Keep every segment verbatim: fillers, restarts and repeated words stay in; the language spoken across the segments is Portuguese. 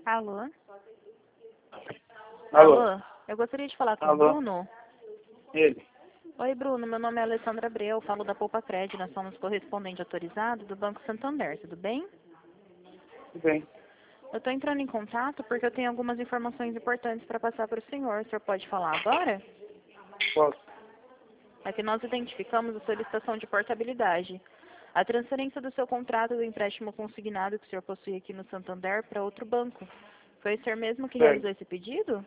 Alô? Alô? Alô? Eu gostaria de falar com o Alô? Bruno. Ele. Oi, Bruno. Meu nome é Alessandra Abreu. Falo da Poupa Cred. Nós somos correspondente autorizado do Banco Santander. Tudo bem? Tudo bem. Eu estou entrando em contato porque eu tenho algumas informações importantes para passar para o senhor. O senhor pode falar agora? Posso? É que nós identificamos a solicitação de portabilidade. A transferência do seu contrato do empréstimo consignado que o senhor possui aqui no Santander para outro banco. Foi o senhor mesmo que É. realizou esse pedido?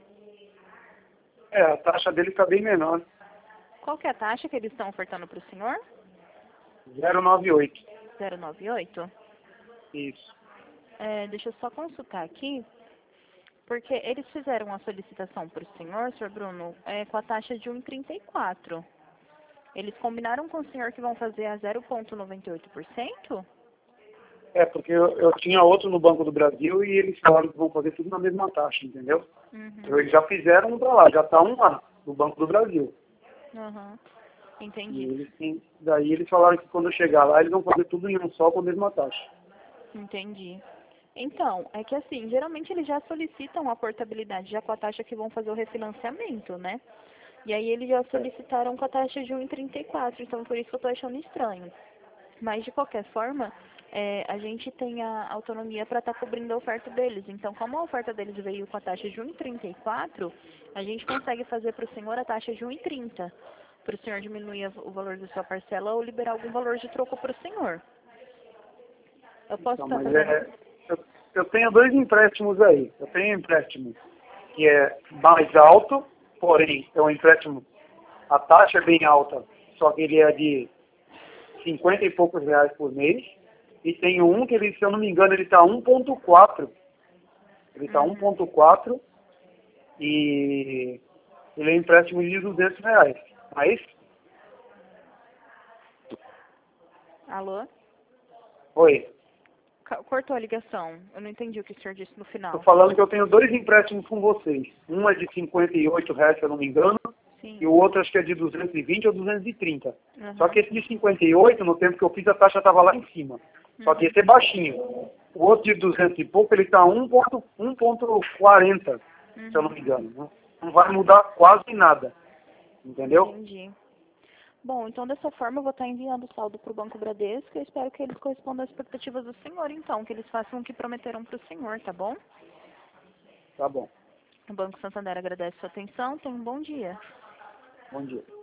É, a taxa dele está bem menor. Qual que é a taxa que eles estão ofertando para o senhor? zero noventa e oito. zero noventa e oito? Isso. É, deixa eu só consultar aqui, porque eles fizeram a solicitação para o senhor, senhor Bruno, é, com a taxa de um vírgula trinta e quatro. Eles combinaram com o senhor que vão fazer a zero vírgula noventa e oito por cento? É, porque eu, eu tinha outro no Banco do Brasil e eles falaram que vão fazer tudo na mesma taxa, entendeu? Uhum. Então, eles já fizeram um para lá, já está um lá, no Banco do Brasil. Uhum. E Entendi. eles, têm- daí eles falaram que quando eu chegar lá, eles vão fazer tudo em um só com a mesma taxa. Entendi. Então, é que assim, geralmente eles já solicitam a portabilidade já com a taxa que vão fazer o refinanciamento, né? E aí eles já É. solicitaram com a taxa de um vírgula trinta e quatro, então por isso que eu tô achando estranho. Mas de qualquer forma, é, a gente tem a autonomia para estar cobrindo a oferta deles. Então, como a oferta deles veio com a taxa de um vírgula trinta e quatro, a gente consegue fazer para o senhor a taxa de um vírgula trinta, para o senhor diminuir o valor da sua parcela ou liberar algum valor de troco para o senhor. Eu posso Então, estar mas fazendo... é, eu, eu tenho dois empréstimos aí. Eu tenho um empréstimo que é mais alto, porém é um empréstimo, a taxa é bem alta, só que ele é de cinquenta e poucos reais por mês. E tem um que, ele, se eu não me engano, ele está um vírgula quatro. Ele está Uhum. um vírgula quatro e ele é um empréstimo de duzentos reais. Mas, Alô? oi, Ca- Cortou a ligação. Eu não entendi o que o senhor disse no estou final. falando que eu tenho dois empréstimos com vocês. Um é de cinquenta e oito reais, se eu não me engano, Sim. e o outro acho que é de duzentos e vinte ou duzentos e trinta. Uhum. Só que esse de cinquenta e oito, no tempo que eu fiz, a taxa estava lá em cima. Só que Uhum. esse é baixinho. O outro de duzentos e pouco, ele está um vírgula quarenta, se eu não Uhum. me engano. Não, não vai mudar quase nada. Entendeu? Entendi. Bom, então dessa forma eu vou estar enviando o saldo para o Banco Bradesco. Eu espero que eles correspondam às expectativas do senhor, então, que eles façam o que prometeram para o senhor, tá bom? Tá bom. O Banco Santander agradece a sua atenção. Tenha um bom dia. Bom dia.